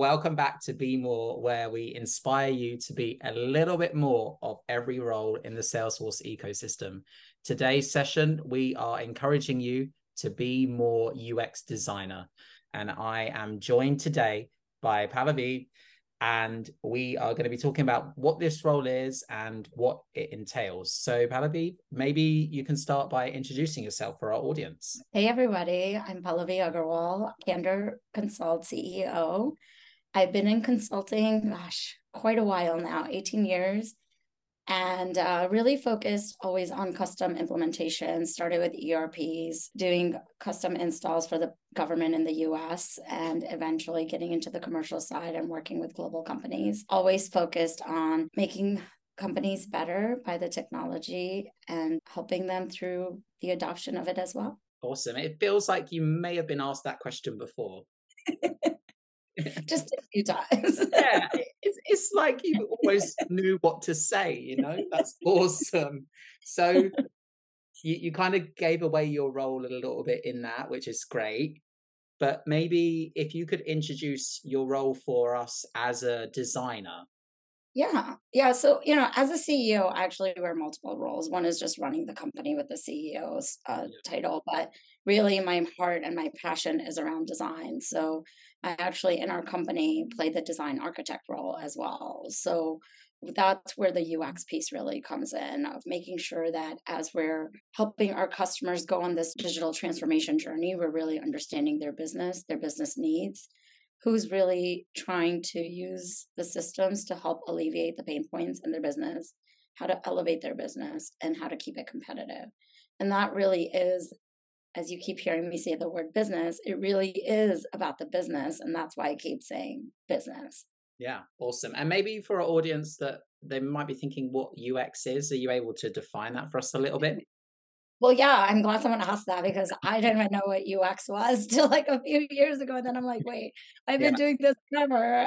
Welcome back to Be More, where we inspire you to be a little bit more of every role in the Salesforce ecosystem. Today's session, we are encouraging you to be more UX designer. And I am joined today by Pallavi, and we are going to be talking about what this role is and what it entails. So Pallavi, maybe you can start by introducing yourself for our audience. Hey everybody, I'm Pallavi Agarwal, Candor Consult CEO. I've been in consulting, quite a while now, 18 years, and really focused always on custom implementation. Started with ERPs, doing custom installs for the government in the US, and eventually getting into the commercial side and working with global companies. Always focused on making companies better by the technology and helping them through the adoption of it as well. Awesome. It feels like you may have been asked that question before. Just a few times. Yeah, it's like you always knew what to say, That's awesome. So you kind of gave away your role a little bit in that, which is great. But maybe if you could introduce your role for us as a designer. Yeah. Yeah. So, as a CEO, I actually wear multiple roles. One is just running the company with the CEO's title, but really my heart and my passion is around design. So, I actually in our company play the design architect role as well. So, that's where the UX piece really comes in of making sure that as we're helping our customers go on this digital transformation journey, we're really understanding their business needs, who's really trying to use the systems to help alleviate the pain points in their business, how to elevate their business, and how to keep it competitive. And that really is, as you keep hearing me say the word business, it really is about the business. And that's why I keep saying business. Yeah, awesome. And maybe for our audience that they might be thinking what UX is, are you able to define that for us a little bit? Well, yeah, I'm glad someone asked that because I didn't even know what UX was till like a few years ago. And then I'm like, wait, I've Yeah. been doing this forever.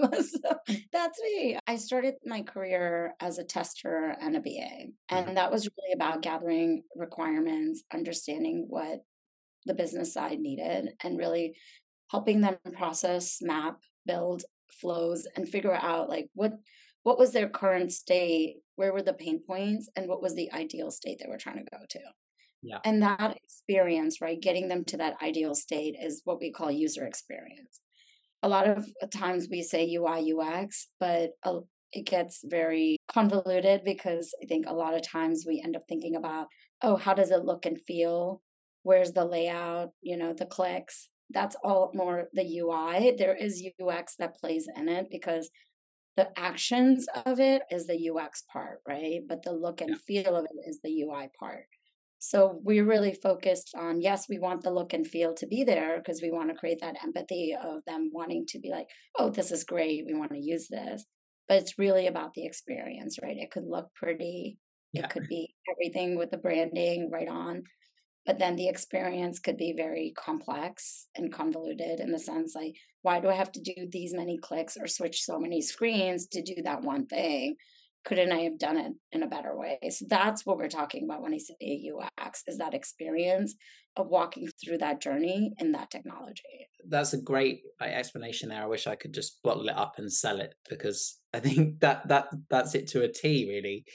So that's me. I started my career as a tester and a BA. Mhm. And that was really about gathering requirements, understanding what the business side needed, and really helping them process, map, build flows, and figure out like what was their current state, where were the pain points, and what was the ideal state they were trying to go to. Yeah. And that experience, right, getting them to that ideal state is what we call user experience. A lot of times we say UI, UX, but it gets very convoluted because I think a lot of times we end up thinking about, oh, how does it look and feel? Where's the layout? The clicks. That's all more the UI. There is UX that plays in it because the actions of it is the UX part, right? But the look Yeah. and feel of it is the UI part. So we're really focused on, yes, we want the look and feel to be there because we want to create that empathy of them wanting to be like, oh, this is great. We want to use this. But it's really about the experience, right? It could look pretty. It Yeah. could be everything with the branding right on. But then the experience could be very complex and convoluted in the sense like, why do I have to do these many clicks or switch so many screens to do that one thing? Couldn't I have done it in a better way? So that's what we're talking about when I say UX, is that experience of walking through that journey in that technology. That's a great explanation there. I wish I could just bottle it up and sell it because I think that's it to a T, really.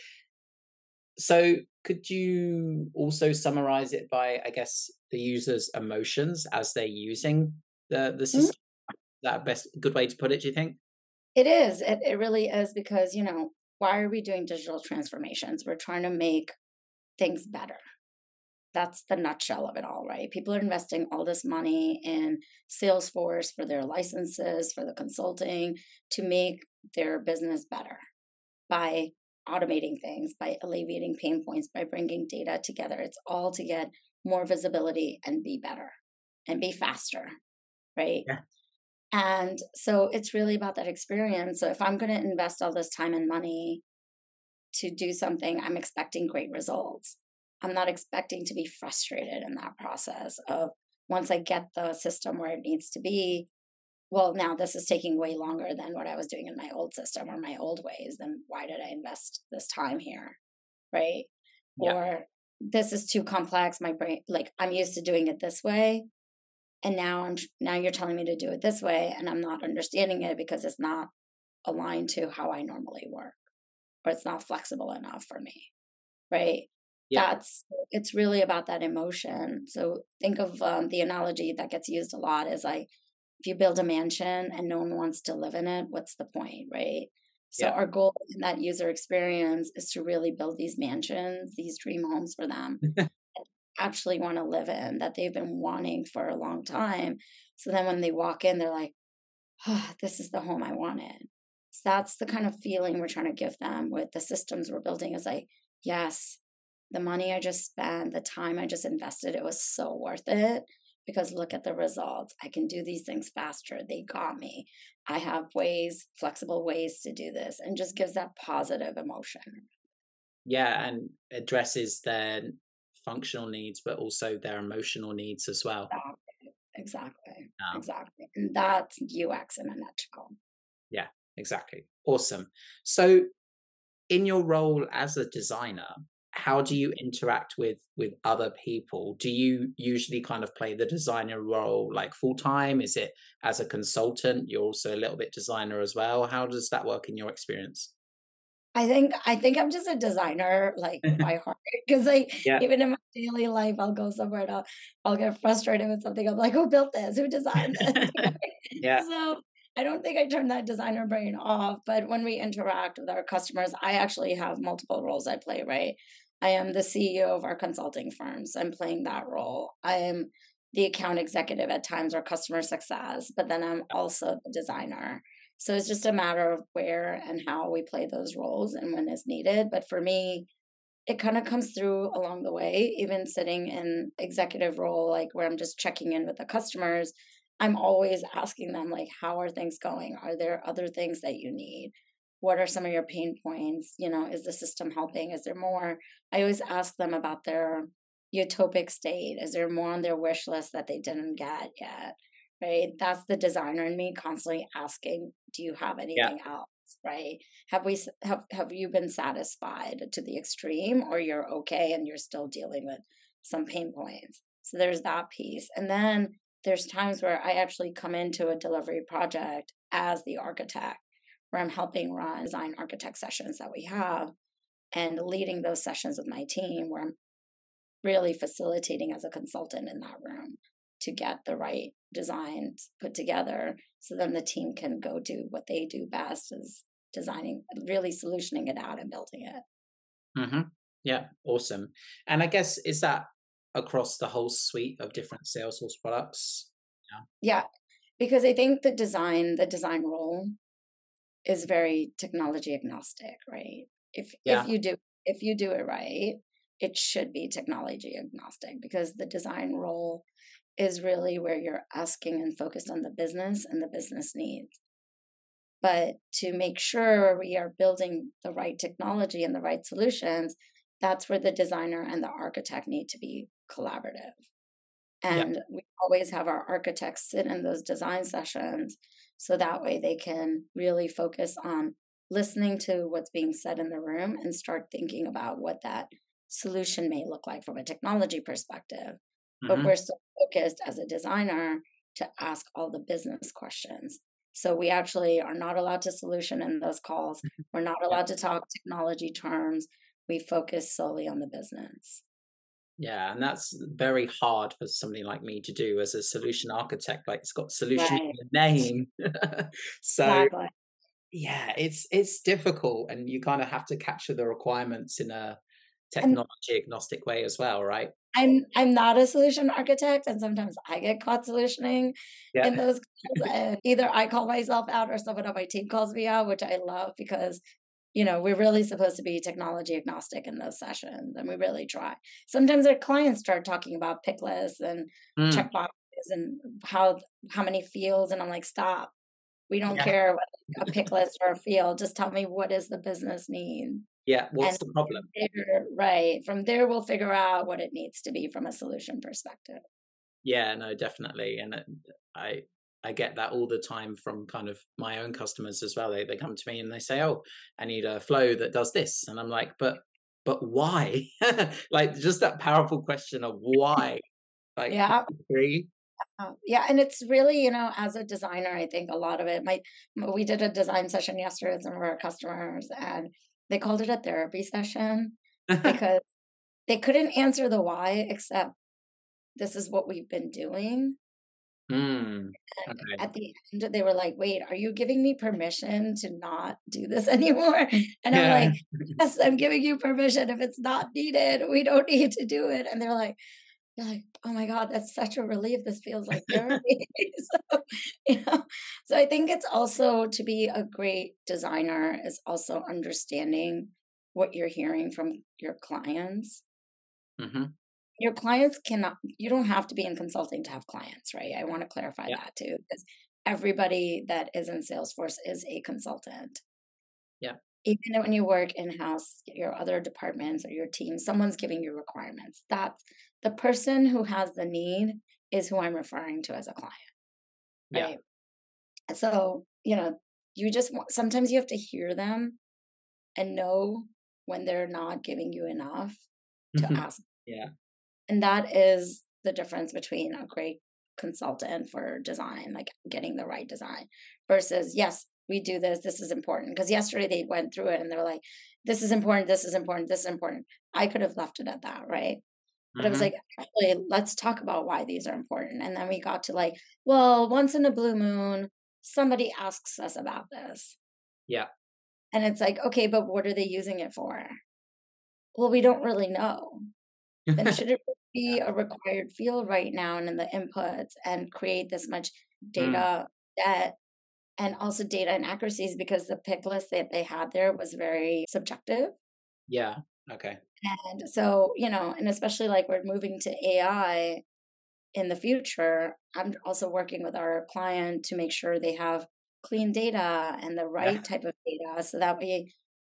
So could you also summarize it by, I guess, the user's emotions as they're using the Mm, system? Is that a good way to put it, do you think? It is. It really is because, why are we doing digital transformations? We're trying to make things better. That's the nutshell of it all, right? People are investing all this money in Salesforce for their licenses, for the consulting, to make their business better by automating things, by alleviating pain points, by bringing data together. It's all to get more visibility and be better and be faster, right? Yeah. And so it's really about that experience. So if I'm going to invest all this time and money to do something, I'm expecting great results. I'm not expecting to be frustrated in that process of once I get the system where it needs to be. Well, now this is taking way longer than what I was doing in my old system or my old ways. Then why did I invest this time here? Right. Yeah. Or this is too complex. My brain, like I'm used to doing it this way. And now you're telling me to do it this way, and I'm not understanding it because it's not aligned to how I normally work, or it's not flexible enough for me, right? Yeah. That's it's really about that emotion. So think of the analogy that gets used a lot is like if you build a mansion and no one wants to live in it, what's the point, right? So Yeah. our goal in that user experience is to really build these mansions, these dream homes for them actually want to live in that they've been wanting for a long time. So then when they walk in, they're like, oh, this is the home I wanted. So that's the kind of feeling we're trying to give them with the systems we're building is like, yes, the money I just spent, the time I just invested, it was so worth it because look at the results. I can do these things faster. They got me. I have ways, flexible ways to do this, and just gives that positive emotion. Yeah, and addresses their functional needs, but also their emotional needs as well. Exactly. Exactly. Um, Exactly. And that's UX in a nutshell. yeah, exactly. Awesome. So, in your role as a designer, how do you interact with other people? Do you usually kind of play the designer role like full time? Is it as a consultant? You're also a little bit designer as well. How does that work in your experience? I think I'm just a designer, like, by heart, because I Yeah, even in my daily life, I'll go somewhere and I'll get frustrated with something. I'm like, "Who built this? Who designed this?" yeah, So, I don't think I turn that designer brain off, but when we interact with our customers, I actually have multiple roles I play, right? I am the CEO of our consulting firms. I'm playing that role. I am the account executive at times or customer success, but then I'm also the designer. So it's just a matter of where and how we play those roles and when is needed. But for me, it kind of comes through along the way, even sitting in executive role, like where I'm just checking in with the customers. I'm always asking them, like, how are things going? Are there other things that you need? What are some of your pain points? Is the system helping? Is there more? I always ask them about their utopic state. Is there more on their wish list that they didn't get yet? Right. That's the designer in me constantly asking, do you have yeah. anything else? Right. Have you been satisfied to the extreme, or you're okay and you're still dealing with some pain points? So there's that piece. And then there's times where I actually come into a delivery project as the architect, where I'm helping run design architect sessions that we have and leading those sessions with my team, where I'm really facilitating as a consultant in that room to get the right designs put together so then the team can go do what they do best is designing, really solutioning it out and building it. Hmm. Yeah, awesome. And I guess is that across the whole suite of different Salesforce products? Yeah, because I think the design role is very technology agnostic, right? If Yeah. if you do if you do it right, it should be technology agnostic because the design role is really where you're asking and focused on the business and the business needs. But to make sure we are building the right technology and the right solutions, that's where the designer and the architect need to be collaborative. Yeah. And we always have our architects sit in those design sessions so that way they can really focus on listening to what's being said in the room and start thinking about what that solution may look like from a technology perspective. But Hmm. we're still focused as a designer to ask all the business questions. So we actually are not allowed to solution in those calls. We're not Yeah. allowed to talk technology terms. We focus solely on the business. Yeah, and that's very hard for somebody like me to do as a solution architect. Like it's got solution Right. in the name. So Exactly. yeah, it's difficult, and you kind of have to capture the requirements in a And technology agnostic way as well, right? I'm not a solution architect, and sometimes I get caught solutioning in Yeah. those calls, and either I call myself out or someone on my team calls me out, which I love because, we're really supposed to be technology agnostic in those sessions, and we really try. Sometimes our clients start talking about pick lists and Mm, checkboxes and how many fields, and I'm like, "Stop. We don't yeah. care what a pick list or a field. Just tell me what is the business need." Yeah. And What's the problem? from there, right, from there, we'll figure out what it needs to be from a solution perspective. Yeah, no, definitely. And I I get that all the time from kind of my own customers as well. They come to me and they say, "Oh, I need a flow that does this," and I'm like, "But why?" Like just that powerful question of why. Like, can Yeah, you agree? Yeah, and it's really, as a designer, I think a lot of it we did a design session yesterday with some of our customers, and they called it a therapy session because they couldn't answer the why, except this is what we've been doing. Mm, And okay. at the end, they were like, "Wait, are you giving me permission to not do this anymore?" And I'm Yeah. like, "Yes, I'm giving you permission. If it's not needed, we don't need to do it." And they're like, "Oh my god, that's such a relief. This feels like therapy." So, you know, so I think it's also to be a great designer is also understanding what you're hearing from your clients. Hmm. Your clients cannot you don't have to be in consulting to have clients, right? I want to clarify Yeah. that too, because everybody that is in Salesforce is a consultant. Yeah. Even when you work in-house, your other departments or your team, someone's giving you requirements. That the person who has the need is who I'm referring to as a client, Yeah. right? So, you just want, sometimes you have to hear them and know when they're not giving you enough to ask. Yeah. And that is the difference between a great consultant for design, like getting the right design, versus, yes, we do this, this is important. Because yesterday they went through it and they were like, this is important, this is important, this is important. I could have left it at that, right? But I was Hmm. like, actually, let's talk about why these are important. And then we got to like, well, once in a blue moon, somebody asks us about this. Yeah. And it's like, okay, but what are they using it for? Well, we don't really know. Then should it be a required field right now and in the inputs and create this much Mm, data debt and also data inaccuracies because the pick list that they had there was very subjective. yeah. Okay. And so, and especially like we're moving to AI in the future, I'm also working with our client to make sure they have clean data and the Yeah. right type of data so that way,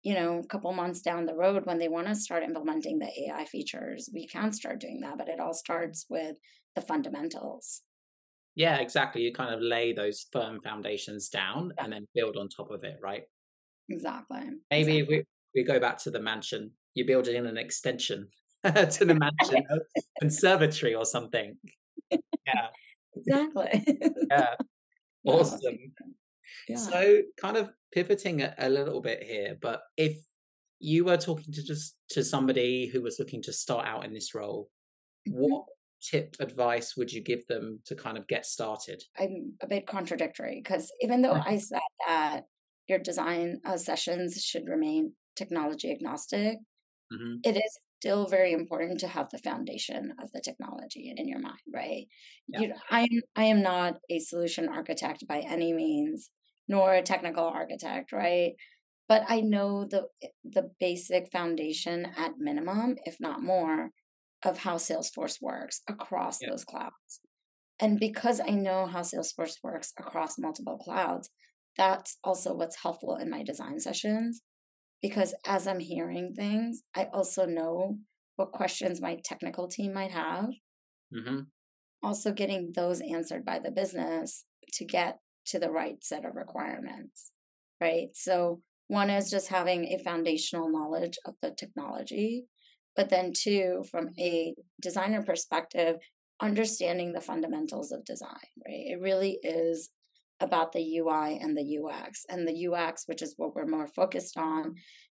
a couple months down the road when they want to start implementing the AI features, we can start doing that. But it all starts with the fundamentals. Yeah, exactly. You kind of lay those firm foundations down Yeah, and then build on top of it, right? exactly. Maybe if Exactly. we go back to the mansion, you build in an extension to the mansion, a conservatory or something. Yeah, Exactly. yeah, Yeah, that awesome. makes sense. Yeah. So kind of pivoting a little bit here, but if you were talking to somebody who was looking to start out in this role, Mhm. what tip advice would you give them to kind of get started? I'm a bit contradictory because even though I said that your design sessions should remain technology agnostic, Hmm. it is still very important to have the foundation of the technology in your mind, right? Yeah, I am not a solution architect by any means, nor a technical architect, right? But I know the basic foundation at minimum, if not more, of how Salesforce works across yeah, those clouds. And because I know how Salesforce works across multiple clouds, that's also what's helpful in my design sessions. Because as I'm hearing things, I also know what questions my technical team might have, hmm, also getting those answered by the business to get to the right set of requirements. Right. So, one is just having a foundational knowledge of the technology, but then two, from a designer perspective, understanding the fundamentals of design, right? It really is about the UI and the UX. And the UX, which is what we're more focused on,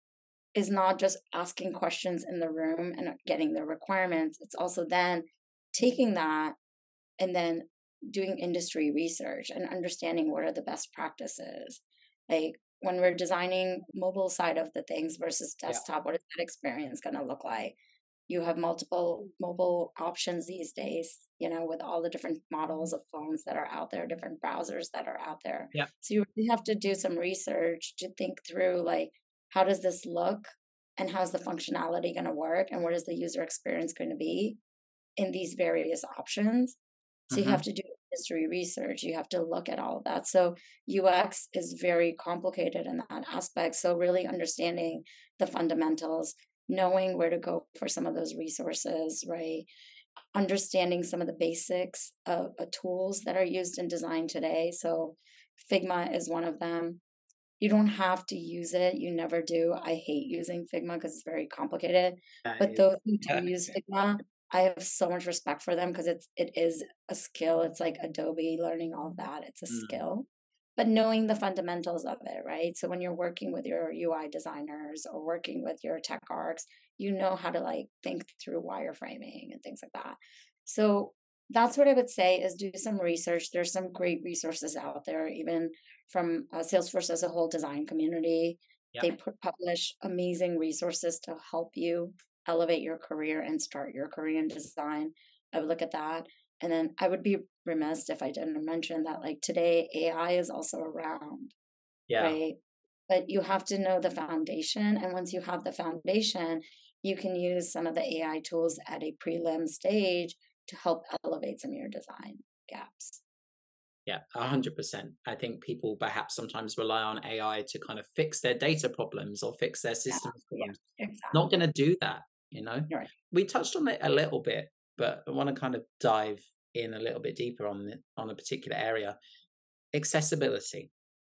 is not just asking questions in the room and getting the requirements. It's also then taking that and then doing industry research and understanding what are the best practices. Like when we're designing mobile side of the things versus yeah, desktop, what is that experience going to look like? You have multiple mobile options these days, with all the different models of phones that are out there, different browsers that are out there. yeah, So you really have to do some research to think through like, how does this look and how's the functionality going to work and what is the user experience going to be in these various options. So you hmm, have to do industry research. You have to look at all of that. So UX is very complicated in that aspect. So really understanding the fundamentals, knowing where to go for some of those resources, right? Understanding some of the basics of tools that are used in design today. So Figma is one of them. You don't have to use it. You never do. I hate using Figma because it's very complicated. that But is. those who do Yeah, use Figma, I have so much respect for them because it is a skill. It's like Adobe learning all of that. It's a Mm, skill. But knowing the fundamentals of it, right? So when you're working with your UI designers or working with your tech arcs, you know how to like think through wireframing and things like that. So that's what I would say is do some research. There's some great resources out there, even from Salesforce as a whole design community. yeah. They publish amazing resources to help you elevate your career and start your career in design. I would look at that. And then I would be remiss if I didn't mention that like today AI is also around, Yeah. right? But you have to know the foundation. And once you have the foundation, you can use some of the AI tools at a prelim stage to help elevate some of your design gaps. Yeah, 100%. I think people perhaps sometimes rely on AI to kind of fix their data problems or fix their Yeah, systems yeah, problems. Not going exactly. to do that, you know? Right. We touched on it a little bit, but I want to kind of dive in a little bit deeper on a particular area. Accessibility.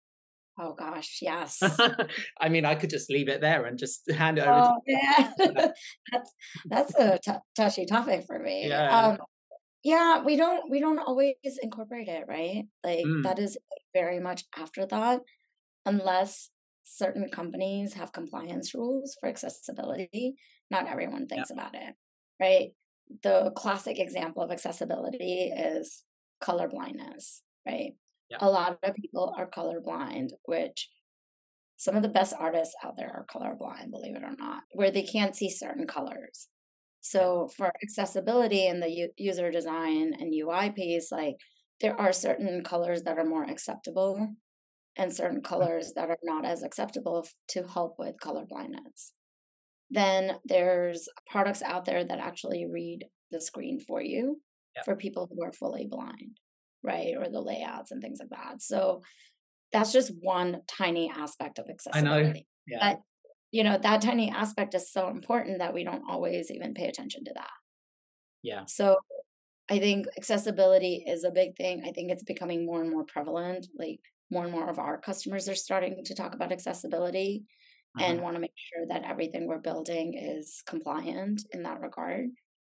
Oh gosh, yes. I mean, I could just leave it there and just hand it over to Oh yeah, you. that's that's a touchy topic for me. Yeah. Yeah, we don't always incorporate it, right? Like Mm, that is very much afterthought unless certain companies have compliance rules for accessibility. Not everyone yeah. thinks about it, right? The classic example of accessibility is color blindness, right? Yeah. A lot of people are colorblind, which some of the best artists out there are colorblind, believe it or not, where they can't see certain colors. Yeah. So for accessibility and the user design and UI piece, like there are certain colors that are more acceptable and certain colors that are not as acceptable to help with color blindness. Then there's products out there that actually read the screen for you Yeah. for people who are fully blind, right? Or the layouts and things like that. So that's just one tiny aspect of I know. accessibility. Yeah. But that tiny aspect is so important that we don't always even pay attention to that. Yeah. So I think accessibility is a big thing. I think it's becoming more and more prevalent. Like more and more of our customers are starting to talk about accessibility and Mhm. want to make sure that everything we're building is compliant in that regard.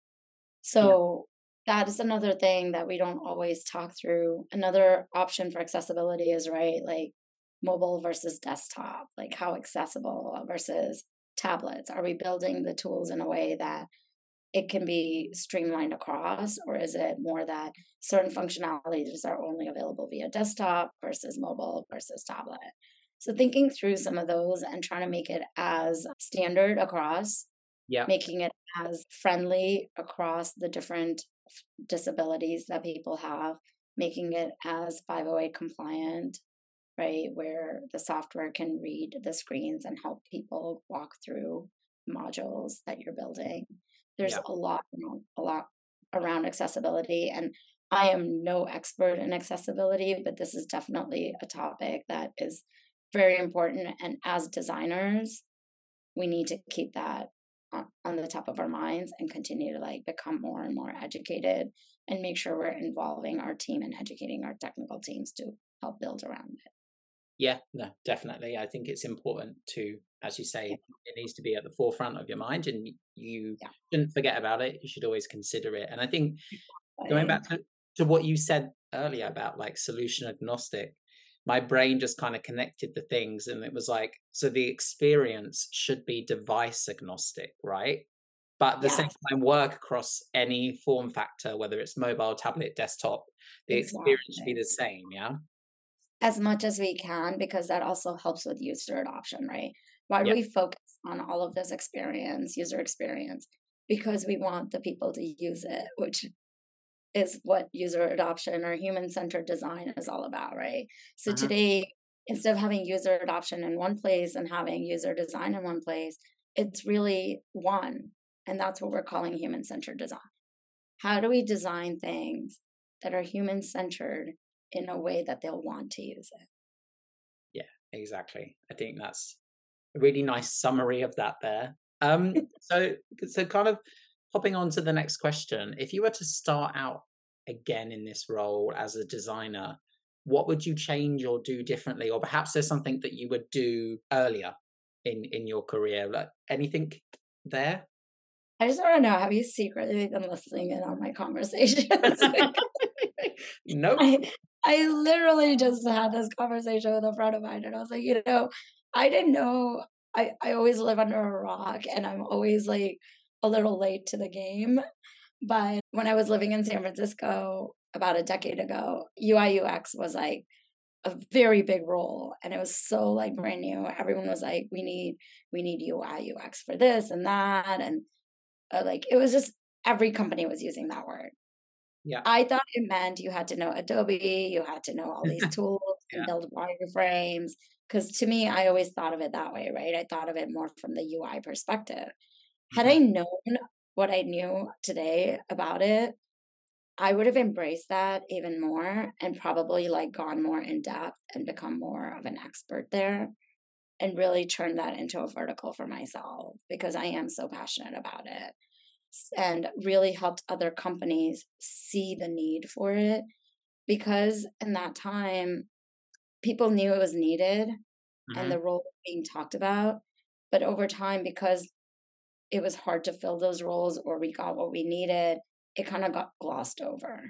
Yeah. So that is another thing that we don't always talk through. Another option for accessibility is right, like mobile versus desktop, like how accessible versus tablets. Are we building the tools in a way that it can be streamlined across, or is it more that certain functionalities are only available via desktop versus mobile versus tablet? So thinking through some of those and trying to make it as standard across, Yeah. making it as friendly across the different disabilities that people have, making it as 508 compliant, right? Where the software can read the screens and help people walk through modules that you're building. There's Yeah. a lot around accessibility, and I am no expert in accessibility, but this is definitely a topic that is very important. And as designers, we need to keep that on the top of our minds and continue to like become more and more educated and make sure we're involving our team and educating our technical teams to help build around it. Yeah, no, definitely. I think it's important to, as you Yeah, say, it needs to be at the forefront of your mind and you yeah. shouldn't forget about it. You should always consider it. And I think going Right. back to what you said earlier about like solution agnostic, my brain just kind of connected the things and it was like, so the experience should be device agnostic, right? But at the same Yes, time, work across any form factor, whether it's mobile, tablet, desktop, the experience should be exactly. the same. Yeah. As much as we can, because that also helps with user adoption, right? Why do Yeah. we focus on all of this experience, user experience? Because we want the people to use it, which is what user adoption or human centered design is all about, right? So Uh-huh. today, instead of having user adoption in one place and having user design in one place, it's really one. And that's what we're calling human centered design. How do we design things that are human centered in a way that they'll want to use it? Yeah, exactly. I think that's a really nice summary of that there. So kind of hopping on to the next question. If you were to start out again in this role as a designer, what would you change or do differently? Or perhaps there's something that you would do earlier in your career. Like anything there? I just want to know, have you secretly been listening in on my conversations? Nope. I literally just had this conversation with a friend of mine, and I was like, I didn't know. I always live under a rock, and I'm always like a little late to the game. But when I was living in San Francisco about a decade ago, UI UX was like a very big role, and it was so like brand new. Everyone was like, we need UI UX for this and that, and like it was just every company was using that word. Yeah. I thought it meant you had to know Adobe, you had to know all these tools and Yeah. build wireframes. Because to me, I always thought of it that way, right? I thought of it more from the UI perspective. Had Mhm. I known what I knew today about it, I would have embraced that even more and probably like gone more in depth and become more of an expert there and really turn that into a vertical for myself because I am so passionate about it and really helped other companies see the need for it because in that time people knew it was needed and Mhm. the role was being talked about, but over time because it was hard to fill those roles or we got what we needed, it kind of got glossed over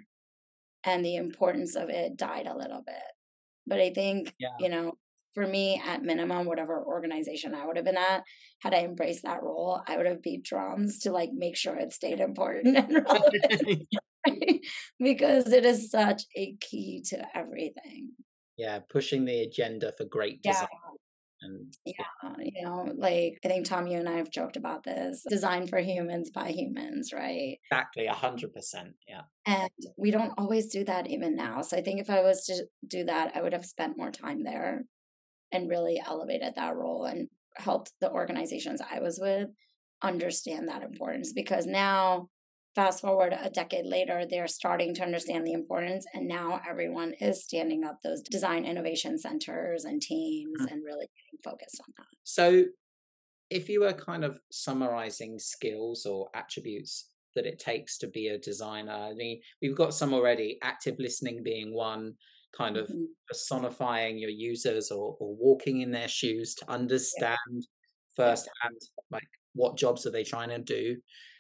and the importance of it died a little bit. But I think, Yeah. for me, at minimum, whatever organization I would have been at, had I embraced that role, I would have beat drums to like make sure it stayed important and relevant, right? Because it is such a key to everything. Yeah, pushing the agenda for great Yeah, design and yeah, yeah. Like I think Tom, you and I have joked about this design for humans by humans, right? exactly 100%. Yeah. And we don't always do that even now. So I think if I was to do that, I would have spent more time there and really elevated that role and helped the organizations I was with understand that importance because now fast forward a decade later they're starting to understand the importance and now everyone is standing up those design innovation centers and teams Mhm. and really getting focused on that. So if you were kind of summarizing skills or attributes that it takes to be a designer, I mean, we've got some already, active listening being one, kind of Mhm. personifying your users or walking in their shoes to Yeah, understand yeah. firsthand, like what jobs are they trying to do?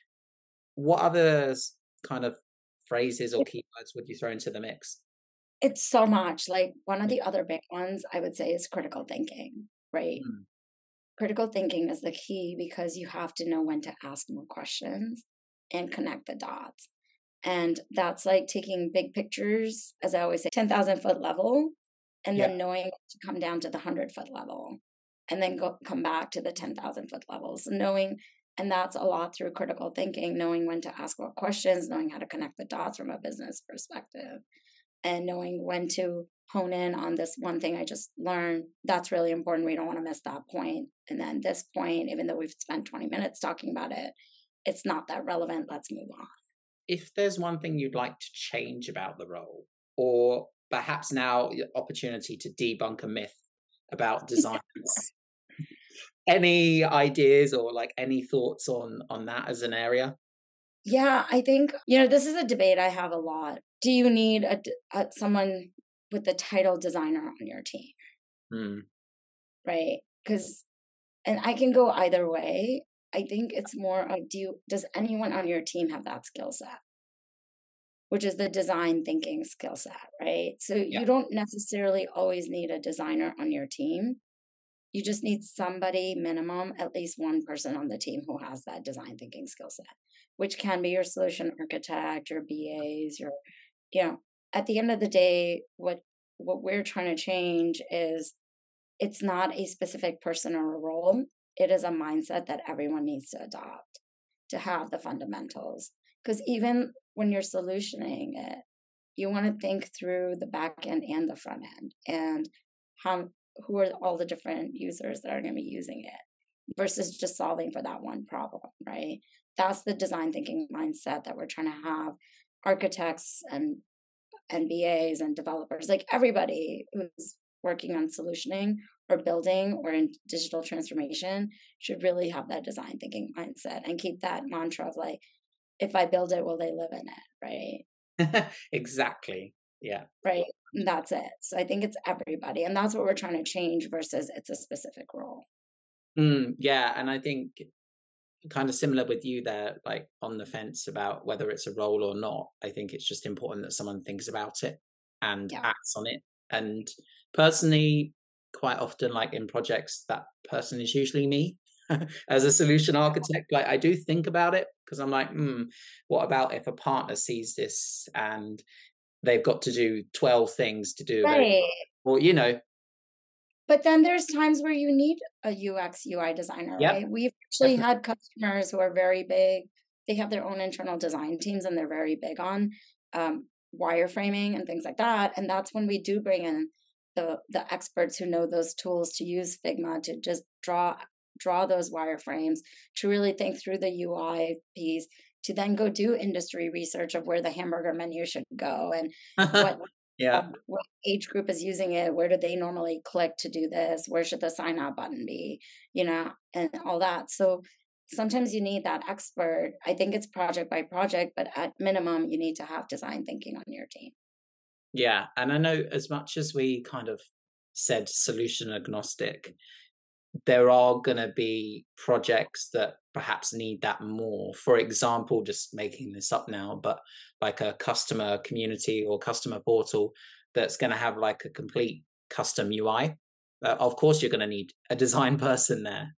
What other kind of phrases or keywords would you throw into the mix? It's so much like one of Yeah. the other big ones I would say is critical thinking, right? Mm. Critical thinking is the key because you have to know when to ask more questions and connect the dots. And that's like taking big pictures, as I always say, 10,000-foot level, and Yeah. then knowing to come down to the 100-foot level and then come back to the 10,000-foot levels. Knowing, and that's a lot through critical thinking, knowing when to ask what questions, knowing how to connect the dots from a business perspective and knowing when to hone in on this one thing I just learned. That's really important. We don't want to miss that point. And then this point, even though we've spent 20 minutes talking about it, it's not that relevant. Let's move on. If there's one thing you'd like to change about the role, or perhaps now opportunity to debunk a myth about designers, any ideas or like any thoughts on that as an area? Yeah, I think, this is a debate I have a lot. Do you need someone with the title designer on your team? Mm, Right? Because, and I can go either way. I think it's more of does anyone on your team have that skill set? Which is the design thinking skill set, right? So yeah. you don't necessarily always need a designer on your team. You just need somebody minimum, at least one person on the team who has that design thinking skill set, which can be your solution architect, your BAs, you know, at the end of the day, what we're trying to change is it's not a specific person or a role. It is a mindset that everyone needs to adopt to have the fundamentals. Because even when you're solutioning it, you want to think through the back end and the front end and how who are all the different users that are going to be using it versus just solving for that one problem, right? That's the design thinking mindset that we're trying to have architects and BAs and developers, like everybody who's working on solutioning or building or in digital transformation should really have that design thinking mindset and keep that mantra of like, if I build it, will they live in it? Right. Exactly. Yeah. Right. And that's it. So I think it's everybody. And that's what we're trying to change versus it's a specific role. Yeah. And I think kind of similar with you there, like on the fence about whether it's a role or not. I think it's just important that someone thinks about it and Yeah. acts on it. And personally, quite often, like in projects, that person is usually me as a solution architect. Like I do think about it because I'm like, what about if a partner sees this and they've got to do 12 things to do a very, Right. or, But then there's times where you need a UX UI designer, yep, right? We've actually definitely. had customers who are very big. They have their own internal design teams and they're very big on wireframing and things like that. And that's when we do bring in the experts who know those tools to use Figma to just draw those wireframes, to really think through the UI piece, to then go do industry research of where the hamburger menu should go and Yeah. what age group is using it, where do they normally click to do this, where should the sign up button be, and all that. So sometimes you need that expert. I think it's project by project, but at minimum you need to have design thinking on your team. Yeah. And I know as much as we kind of said solution agnostic, there are going to be projects that perhaps need that more. For example, just making this up now, but like a customer community or customer portal that's going to have like a complete custom UI. Of course, you're going to need a design person there.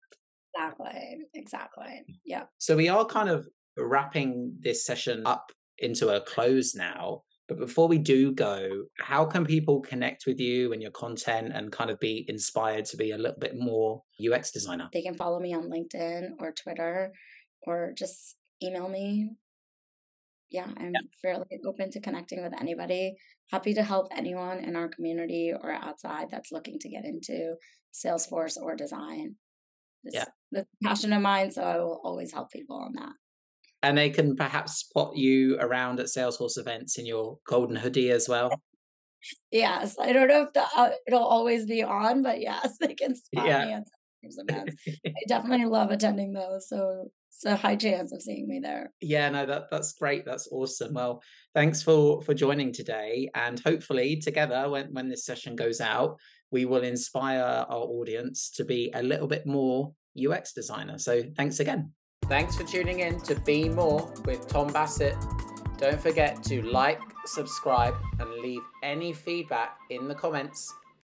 Exactly. Yeah. So we are kind of wrapping this session up into a close now. But before we do go, how can people connect with you and your content and kind of be inspired to be a little bit more UX designer? They can follow me on LinkedIn or Twitter or just email me. Yeah, I'm fairly open to connecting with anybody. Happy to help anyone in our community or outside that's looking to get into Salesforce or design. Yeah. This passion of mine, so I will always help people on that. And they can perhaps spot you around at Salesforce events in your golden hoodie as well. Yes, I don't know if it'll always be on, but yes, they can spot Yeah. me at those events. I definitely love attending those, so it's a high chance of seeing me there. Yeah, no, that's great. That's awesome. Well, thanks for joining today. And hopefully together when this session goes out, we will inspire our audience to be a little bit more UX designer. So thanks again. Thanks for tuning in to Be More with Tom Bassett. Don't forget to like, subscribe, and leave any feedback in the comments.